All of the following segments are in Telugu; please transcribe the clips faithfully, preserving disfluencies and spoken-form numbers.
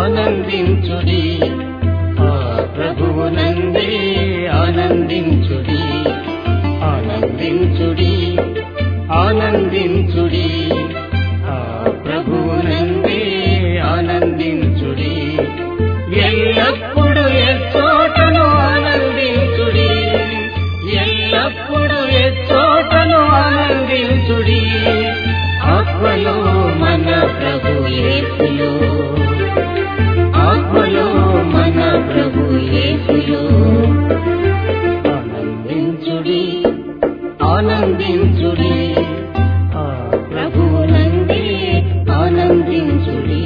ఆనందించుడి, ఆ ప్రభువునందే ఆనందించుడి, ఆనందించుడి, ఆనందించుడి, ఆ ప్రభువునందే ఆనందించుడి. ఎల్లప్పుడు ఎచ్చోటను ఆనందించుడి, ఎల్లప్పుడు ఎచ్చోటను ఆనందించుడి. ఆత్మలో మన ప్రభు యేసులో, ఆత్మలో మన ప్రభు యేసులో. ఆనందించుడి, ఆనందించుడి, ఆ ప్రభువునందే ఆనందించుడి.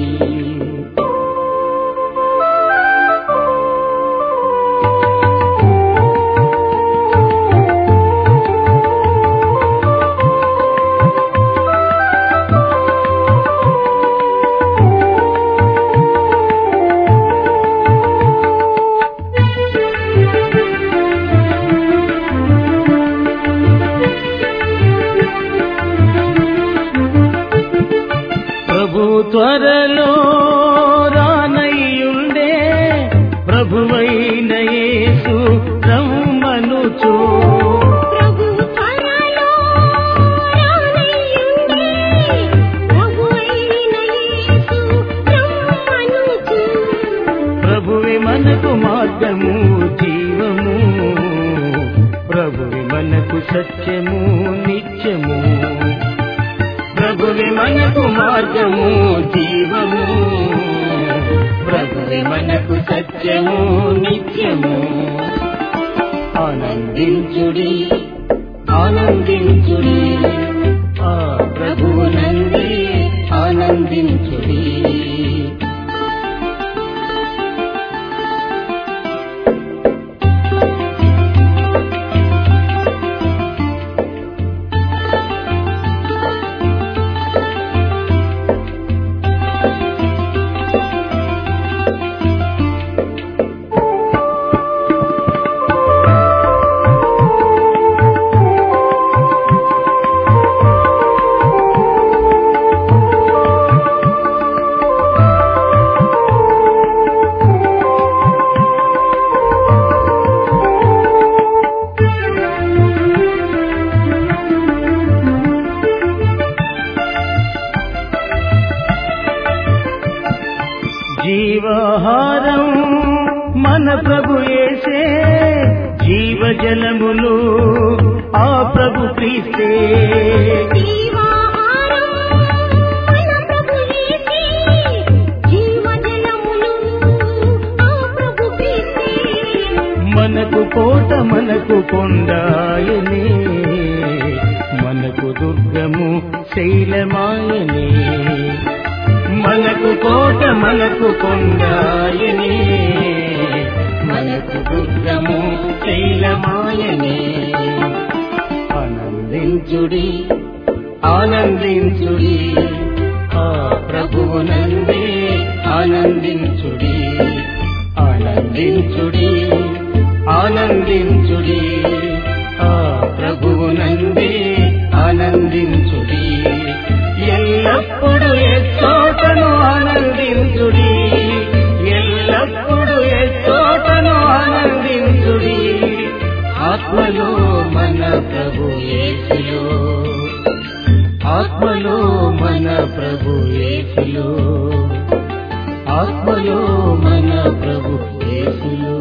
ప్రభు త్వరలో రానయ్యుండే, ప్రభువైన యేసు రమ్మనుచు. ప్రభు త్వరలో రానయ్యుండే, ప్రభువైన యేసు రమ్మనుచు. ప్రభువే మనకు మార్గము జీవము, ప్రభువే మనకు సత్యము నిత్యము. ప్రభువే మనకు మార్గము జీవము, ప్రభువే మనకు సత్యము నిత్యము. ఆనందించుడి, ఆనందించుడి, ఆ ప్రభువునందే ఆనందించుడి. జీవాహారం మన ప్రభు యేసే, జీవజలములు ఆ ప్రభు క్రీస్తే. జీవాహారం మన ప్రభు యేసే, జీవజలములు ఆ ప్రభు క్రీస్తే. మనకు కోట మనకు కొండాయనే, మనకు దుర్గము శైలమాయనే. మనకు కోట మనకు కొండాయనే, మనకు దుర్గము శైలమాయనే. ఆనందించుడి, ఆనందించుడి, ఆ ప్రభువునందే ఆనందించుడి, ఆనందించుడి, ఆనందించుడి, ఆ ప్రభువునందే ఆనందించుడి. ఎల్లప్పుడు ఎచ్చోటను ఆనందించుడి, ఎల్లప్పుడు ఎచ్చోటను ఆనందించుడి. ఆత్మలో మన ప్రభు యేసులో, ఆత్మలో మన ప్రభు యేసులో, ఆత్మలో మన ప్రభు యేసులో.